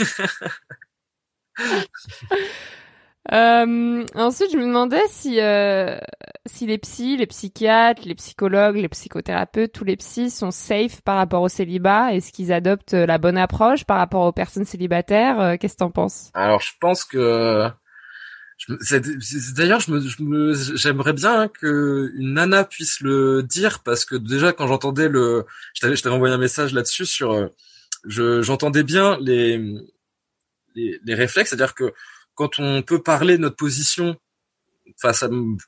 Ensuite, je me demandais si les psys, les psychiatres, les psychologues, les psychothérapeutes, tous les psys sont safe par rapport au célibat. Est-ce qu'ils adoptent la bonne approche par rapport aux personnes célibataires? Qu'est-ce que t'en penses? Alors, je pense que d'ailleurs, j'aimerais bien que une nana puisse le dire, parce que déjà quand j'entendais je t'avais envoyé un message là-dessus j'entendais bien les réflexes, c'est-à-dire que quand on peut parler de notre position face à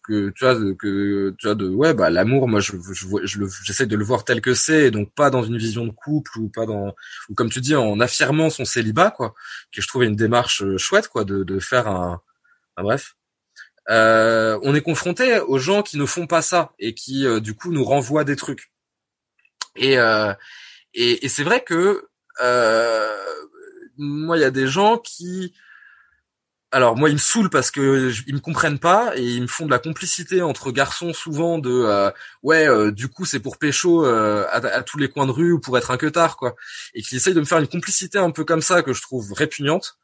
ouais, bah l'amour, moi j'essaie de le voir tel que c'est, et donc pas dans une vision de couple, ou ou comme tu dis, en affirmant son célibat, quoi, que je trouvais une démarche chouette, quoi, de faire bref. On est confronté aux gens qui ne font pas ça, et qui du coup nous renvoient des trucs. Et c'est vrai que moi il y a des gens alors moi ils me saoulent parce que ils me comprennent pas, et ils me font de la complicité entre garçons, souvent du coup c'est pour pécho à tous les coins de rue, ou pour être un queutard, quoi, et qui essayent de me faire une complicité un peu comme ça, que je trouve répugnante.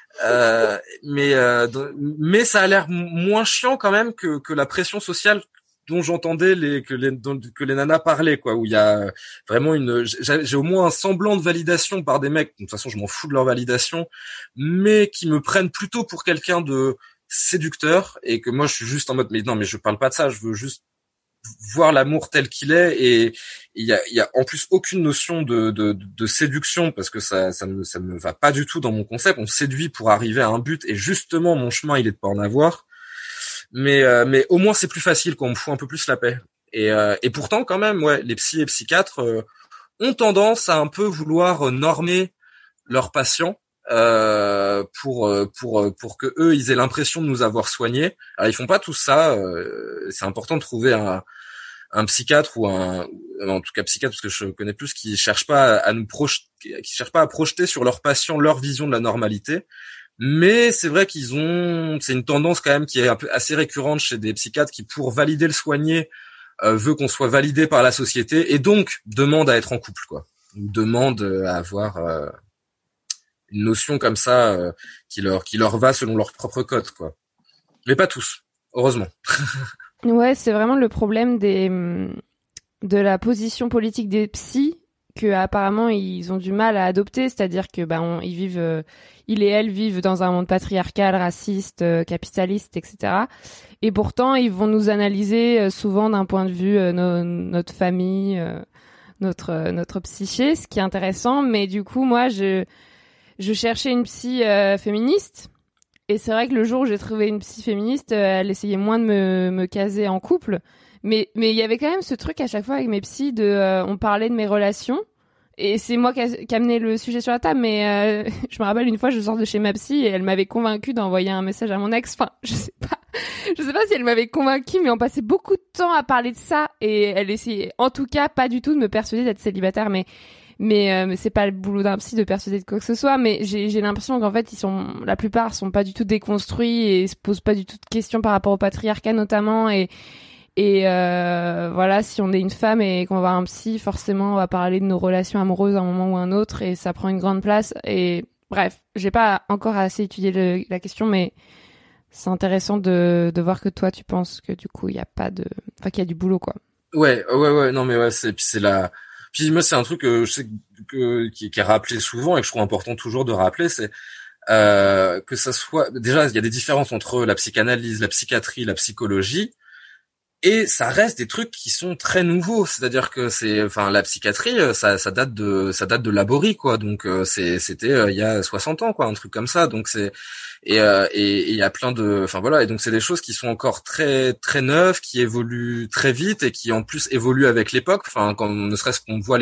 Mais ça a l'air moins chiant quand même que la pression sociale dont j'entendais que les nanas parlaient, quoi, où il y a vraiment j'ai au moins un semblant de validation par des mecs. De toute façon, je m'en fous de leur validation, mais qui me prennent plutôt pour quelqu'un de séducteur, et que moi je suis juste en mode, mais non, mais je parle pas de ça, je veux juste voir l'amour tel qu'il est. Et il y a en plus aucune notion de séduction, parce que ça me va pas du tout dans mon concept. On séduit pour arriver à un but, et justement mon chemin il est de pas en avoir. Mais au moins c'est plus facile quand on me fout un peu plus la paix. Et pourtant quand même, ouais, les psys et psychiatres ont tendance à un peu vouloir normer leurs patients, pour que eux ils aient l'impression de nous avoir soignés. Alors ils font pas tout ça. C'est important de trouver un psychiatre, en tout cas psychiatre, parce que je connais plus, qui cherche pas à projeter sur leurs patients leur vision de la normalité. Mais c'est vrai c'est une tendance quand même qui est un peu assez récurrente chez des psychiatres, qui, pour valider le soigné, veut qu'on soit validé par la société, et donc demande à être en couple, quoi. Demande à avoir une notion comme ça qui leur va selon leur propre code, quoi. Mais pas tous, heureusement. Ouais, c'est vraiment le problème de la position politique des psys, que apparemment ils ont du mal à adopter, c'est-à-dire que ils et elles vivent dans un monde patriarcal, raciste, capitaliste, etc. Et pourtant ils vont nous analyser souvent d'un point de vue notre famille, notre psyché, ce qui est intéressant. Mais du coup, moi je cherchais une psy féministe. Et c'est vrai que le jour où j'ai trouvé une psy féministe, elle essayait moins de me caser en couple. Mais il y avait quand même ce truc à chaque fois avec mes psys on parlait de mes relations. et c'est moi qui a amené le sujet sur la table, mais je me rappelle une fois, je sors de chez ma psy et elle m'avait convaincue d'envoyer un message à mon ex. Enfin, je sais pas si elle m'avait convaincue, mais on passait beaucoup de temps à parler de ça et elle essayait, en tout cas, pas du tout de me persuader d'être célibataire, mais c'est pas le boulot d'un psy de persuader de quoi que ce soit, mais j'ai l'impression qu'en fait la plupart sont pas du tout déconstruits et se posent pas du tout de questions par rapport au patriarcat notamment, et voilà, si on est une femme et qu'on va voir un psy, forcément on va parler de nos relations amoureuses à un moment ou à un autre et ça prend une grande place. Et bref, j'ai pas encore assez étudié la question, mais c'est intéressant de voir que toi tu penses que du coup il y a pas de, enfin qu'il y a du boulot quoi. Ouais, non mais ouais, puis moi c'est un truc que je sais qui est rappelé souvent et que je trouve important toujours de rappeler, c'est que ça soit, déjà il y a des différences entre la psychanalyse, la psychiatrie, la psychologie. Et ça reste des trucs qui sont très nouveaux, c'est-à-dire que la psychiatrie, ça date de Laborie, quoi. Donc c'était il y a 60 ans, quoi, un truc comme ça. Donc et il y a plein de, enfin voilà, et donc c'est des choses qui sont encore très très neuves, qui évoluent très vite et qui en plus évoluent avec l'époque. Enfin, ne serait-ce qu'on voit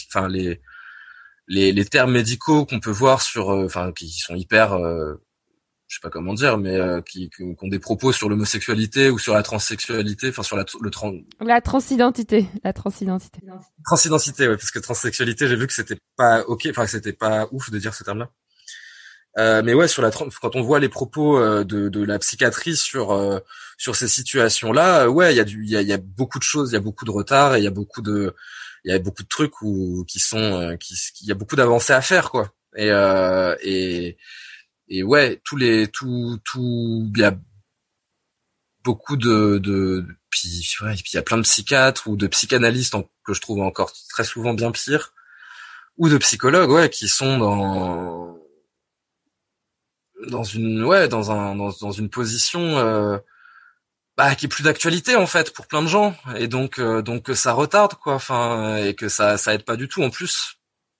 les termes médicaux qu'on peut voir sur, qui sont hyper je sais pas comment dire, mais qui ont des propos sur l'homosexualité ou sur la transsexualité, enfin sur la transidentité. Transidentité, ouais, parce que transsexualité, j'ai vu que c'était pas ok, enfin que c'était pas ouf de dire ce terme-là. Mais ouais, quand on voit les propos de la psychiatrie sur ces situations-là, ouais, il y a beaucoup de choses, il y a beaucoup de retard et il y a beaucoup de trucs il y a beaucoup d'avancées à faire, quoi. Et ouais, il y a beaucoup puis il y a plein de psychiatres ou de psychanalystes que je trouve encore très souvent bien pire, ou de psychologues, ouais, qui sont dans une position qui est plus d'actualité en fait pour plein de gens, et donc ça retarde, quoi, enfin, et que ça aide pas du tout en plus.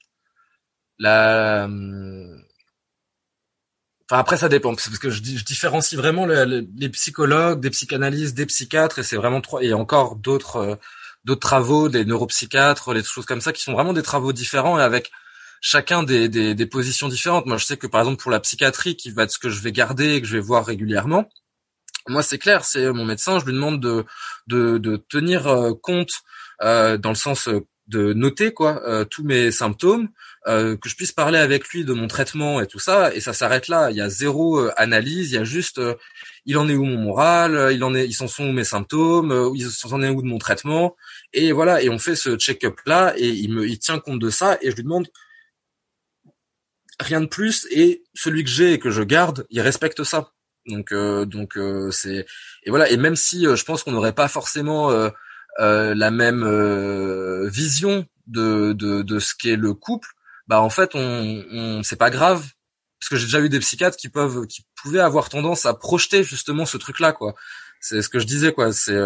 Enfin, après ça dépend, parce que je différencie vraiment les psychologues, des psychanalystes, des psychiatres, et c'est vraiment et encore d'autres travaux, des neuropsychiatres, les choses comme ça, qui sont vraiment des travaux différents et avec chacun des positions différentes. Moi, je sais que par exemple pour la psychiatrie, qui va être ce que je vais garder et que je vais voir régulièrement, moi c'est clair, c'est mon médecin, je lui demande de tenir compte dans le sens de noter, quoi, tous mes symptômes, que je puisse parler avec lui de mon traitement et tout ça, et ça s'arrête là. Il y a zéro analyse, il y a juste il en est où mon moral, ils s'en sont où mes symptômes, ils s'en est où de mon traitement, et voilà, et on fait ce check-up là, et il tient compte de ça, et je lui demande rien de plus, et celui que j'ai et que je garde, il respecte ça. Donc c'est, et voilà, et même si je pense qu'on n'aurait pas forcément la même vision de ce qu'est le couple, bah en fait on c'est pas grave, parce que j'ai déjà eu des psychiatres qui pouvaient avoir tendance à projeter justement ce truc là, quoi. C'est ce que je disais, quoi, c'est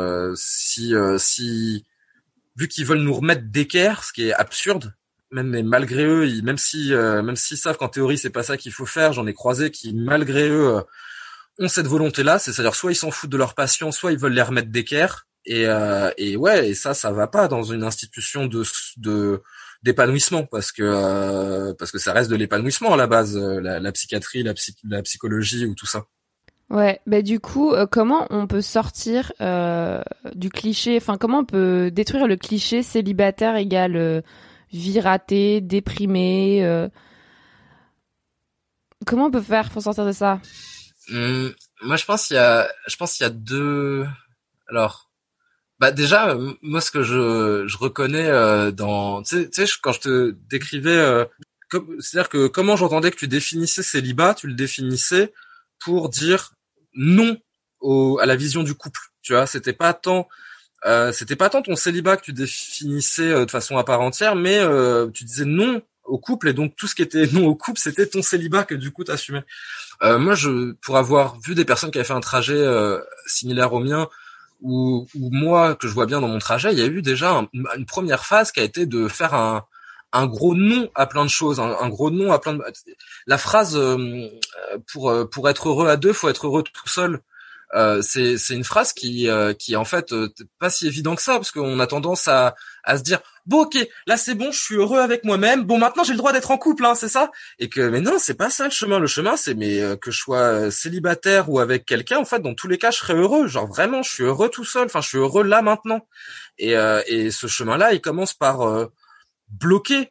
si vu qu'ils veulent nous remettre d'équerre, ce qui est absurde, mais malgré eux, même s'ils savent qu'en théorie c'est pas ça qu'il faut faire, j'en ai croisé qui malgré eux ont cette volonté là, c'est-à-dire soit ils s'en foutent de leurs patients, soit ils veulent les remettre d'équerre. Et ouais, et ça va pas dans une institution d'épanouissement, parce que ça reste de l'épanouissement à la base, la psychiatrie, la psychologie ou tout ça. Ouais, bah du coup, comment on peut sortir du cliché, enfin comment on peut détruire le cliché célibataire égale vie ratée, déprimée, comment on peut faire pour sortir de ça? Moi je pense qu'il y a deux, alors bah déjà moi ce que je reconnais dans, tu sais quand je te décrivais c'est-à-dire que comment j'entendais que tu définissais célibat, tu le définissais pour dire non à la vision du couple, tu vois, c'était pas tant ton célibat que tu définissais de façon à part entière, mais tu disais non au couple, et donc tout ce qui était non au couple, c'était ton célibat que du coup t'assumais. Moi, pour avoir vu des personnes qui avaient fait un trajet similaire au mien, ou moi que je vois bien dans mon trajet, il y a eu déjà une première phase qui a été de faire un gros non à plein de choses, un gros non à plein de. La phrase pour être heureux à deux, faut être heureux tout seul. C'est une phrase qui en fait pas si évident que ça, parce qu'on a tendance à se dire bon ok, là c'est bon, je suis heureux avec moi-même, bon maintenant j'ai le droit d'être en couple, hein, c'est ça? Et que mais non, c'est pas ça le chemin c'est que je sois célibataire ou avec quelqu'un, en fait dans tous les cas je serais heureux, genre vraiment je suis heureux tout seul, enfin je suis heureux là maintenant. Et ce chemin-là il commence par bloquer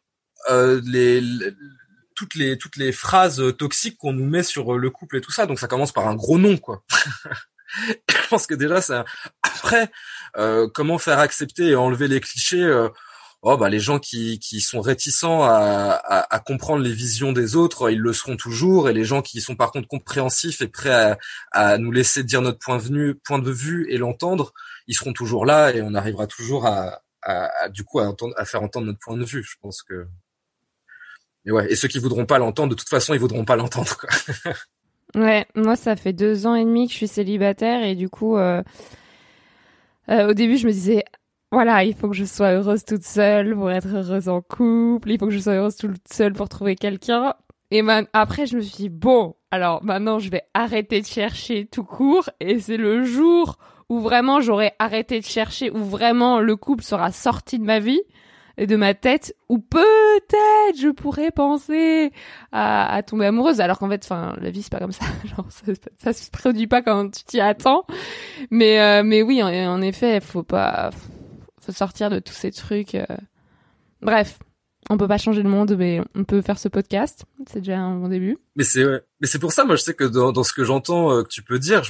toutes les phrases toxiques qu'on nous met sur le couple et tout ça, donc ça commence par un gros non quoi. Je pense que déjà c'est après comment faire accepter et enlever les clichés. Les gens qui sont réticents à comprendre les visions des autres, ils le seront toujours, et les gens qui sont par contre compréhensifs et prêts à nous laisser dire notre point de vue et l'entendre, ils seront toujours là et on arrivera toujours à faire entendre notre point de vue. Je pense que mais ouais, et ceux qui voudront pas l'entendre, de toute façon ils voudront pas l'entendre quoi. Ouais, moi ça fait 2 ans et demi que je suis célibataire et du coup au début je me disais voilà, il faut que je sois heureuse toute seule pour être heureuse en couple, il faut que je sois heureuse toute seule pour trouver quelqu'un. Et après je me suis dit bon, alors maintenant je vais arrêter de chercher tout court, et c'est le jour où vraiment j'aurai arrêté de chercher, où vraiment le couple sera sorti de ma vie et de ma tête, où peut-être je pourrais penser à tomber amoureuse, alors qu'en fait, enfin, la vie c'est pas comme ça, genre ça se produit pas quand tu t'y attends. Mais oui, en effet, faut sortir de tous ces trucs. Bref, on peut pas changer le monde, mais on peut faire ce podcast, c'est déjà un bon début. Mais c'est pour ça, moi je sais que dans ce que j'entends que tu peux dire,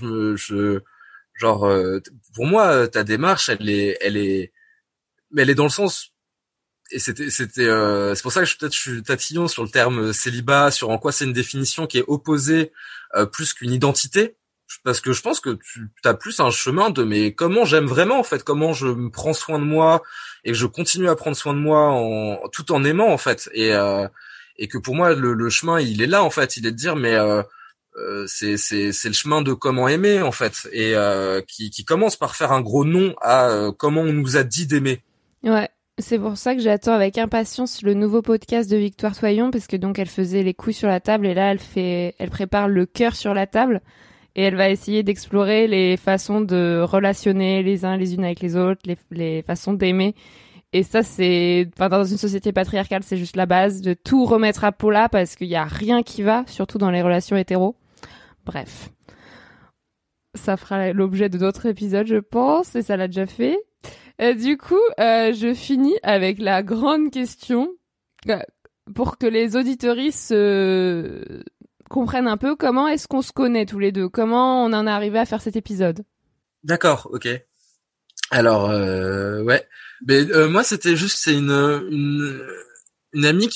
pour moi ta démarche elle est dans le sens. Et c'est pour ça que je suis tatillon sur le terme célibat, sur en quoi c'est une définition qui est opposée plus qu'une identité, parce que je pense que tu as plus un chemin de mais comment j'aime vraiment en fait, comment je me prends soin de moi et que je continue à prendre soin de moi tout en aimant en fait, et que pour moi le chemin il est là en fait, il est de dire mais c'est le chemin de comment aimer en fait, et qui commence par faire un gros non à comment on nous a dit d'aimer. Ouais. C'est pour ça que j'attends avec impatience le nouveau podcast de Victoire Toyon, parce que donc elle faisait les couilles sur la table et là elle prépare le cœur sur la table et elle va essayer d'explorer les façons de relationner les uns les unes avec les autres, les façons d'aimer. Et ça dans une société patriarcale, c'est juste la base de tout remettre à plat, parce qu'il y a rien qui va, surtout dans les relations hétéros. Bref. Ça fera l'objet de d'autres épisodes, je pense, et ça l'a déjà fait. Du coup, je finis avec la grande question pour que les auditeuristes comprennent un peu comment est-ce qu'on se connaît tous les deux, comment on en est arrivé à faire cet épisode. D'accord, ok. Alors, ouais. Mais moi, c'était juste, c'est une amie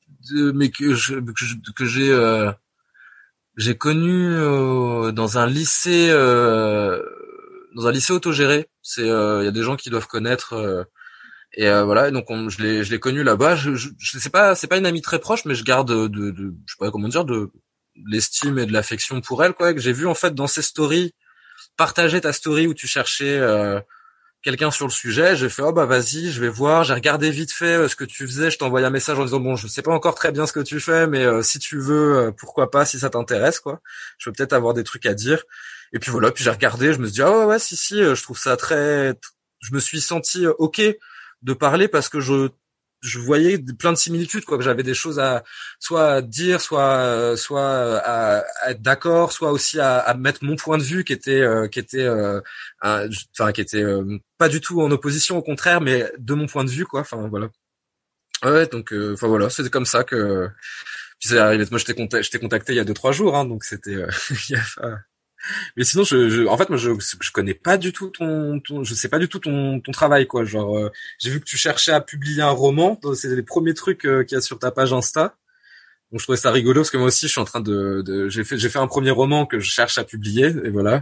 que j'ai connue dans un lycée. Dans un lycée autogéré, il y a des gens qui doivent connaître, voilà. Et donc je l'ai connue là-bas. Je sais pas, c'est pas une amie très proche, mais je garde je sais pas comment dire, de l'estime et de l'affection pour elle, quoi. Que j'ai vu en fait dans ses stories, partager ta story où tu cherchais quelqu'un sur le sujet. J'ai fait vas-y, je vais voir. J'ai regardé vite fait ce que tu faisais. Je t'ai envoyé un message en disant bon, je sais pas encore très bien ce que tu fais, mais si tu veux, pourquoi pas, si ça t'intéresse, quoi. Je peux peut-être avoir des trucs à dire. Et puis voilà, puis j'ai regardé, je me suis dit ouais si je trouve ça je me suis senti ok de parler, parce que je voyais plein de similitudes, quoi, que j'avais des choses soit à dire, soit à être d'accord, soit aussi à mettre mon point de vue qui était pas du tout en opposition, au contraire, mais de mon point de vue, quoi. Enfin voilà. Ouais, donc voilà, c'était comme ça que puis c'est arrivé. Moi je t'ai contacté il y a 2-3 jours, hein, donc c'était mais sinon en fait moi je connais pas du tout je sais pas du tout ton travail, quoi. Genre j'ai vu que tu cherchais à publier un roman, c'est les premiers trucs qu'il y a sur ta page Insta. Donc je trouvais ça rigolo, parce que moi aussi je suis en train j'ai fait un premier roman que je cherche à publier, et voilà.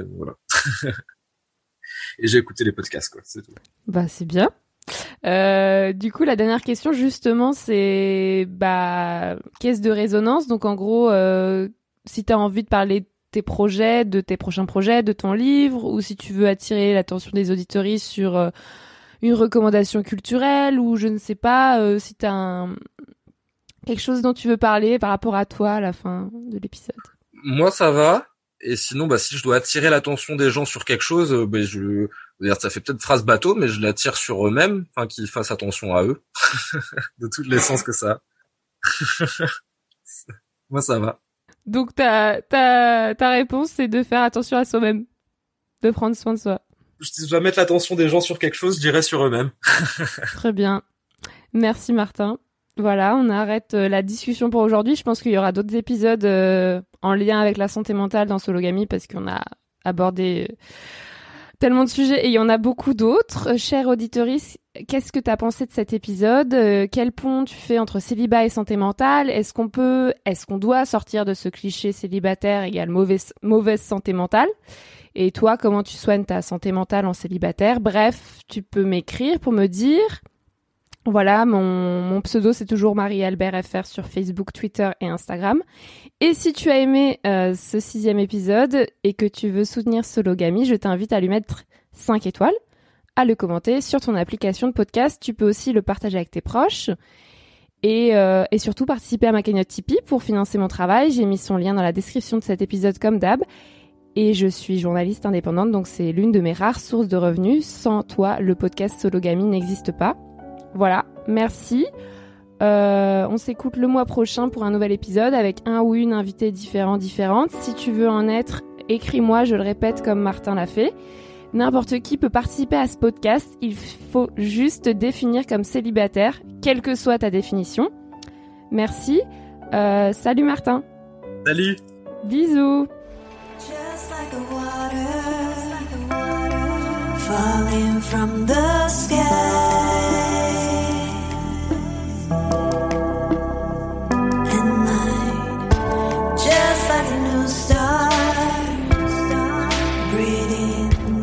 Et j'ai écouté les podcasts, quoi, c'est tout. Bah c'est bien. Du coup, la dernière question justement, c'est caisse de résonance. Donc en gros, si t'as envie de parler tes projets, de tes prochains projets, de ton livre, ou si tu veux attirer l'attention des auditeuristes sur une recommandation culturelle, ou je ne sais pas, si t'as quelque chose dont tu veux parler par rapport à toi à la fin de l'épisode. Moi ça va. Et sinon, si je dois attirer l'attention des gens sur quelque chose, C'est-à-dire, ça fait peut-être phrase bateau, mais je l'attire sur eux-mêmes, enfin, qu'ils fassent attention à eux, de tous les sens que ça a. Moi, ça va. Donc ta réponse, c'est de faire attention à soi-même, de prendre soin de soi. Si je dois mettre l'attention des gens sur quelque chose, je dirais sur eux-mêmes. Très bien. Merci Martin. Voilà, on arrête la discussion pour aujourd'hui. Je pense qu'il y aura d'autres épisodes en lien avec la santé mentale dans Sologamy parce qu'on a abordé tellement de sujets et il y en a beaucoup d'autres. Chère auditrice, qu'est-ce que tu as pensé de cet épisode ? Quel pont tu fais entre célibat et santé mentale ? Est-ce qu'on doit sortir de ce cliché célibataire égale mauvaise santé mentale ? Et toi, comment tu soignes ta santé mentale en célibataire ? Bref, tu peux m'écrire pour me dire. Voilà, mon pseudo, c'est toujours Marie-Albert FR sur Facebook, Twitter et Instagram. Et si tu as aimé ce 6e épisode et que tu veux soutenir Sologamy, je t'invite à lui mettre 5 étoiles, à le commenter sur ton application de podcast. Tu peux aussi le partager avec tes proches et surtout participer à ma cagnotte Tipeee pour financer mon travail. J'ai mis son lien dans la description de cet épisode comme d'hab. Et je suis journaliste indépendante, donc c'est l'une de mes rares sources de revenus. Sans toi, le podcast Sologamy n'existe pas. Voilà, merci. On s'écoute le mois prochain pour un nouvel épisode avec un ou une invitée différente. Si tu veux en être, écris-moi, je le répète comme Martin l'a fait. N'importe qui peut participer à ce podcast. Il faut juste définir comme célibataire, quelle que soit ta définition. Merci. Salut Martin. Salut. Bisous. Just like the water falling from the sky. And night, just like the new stars breathing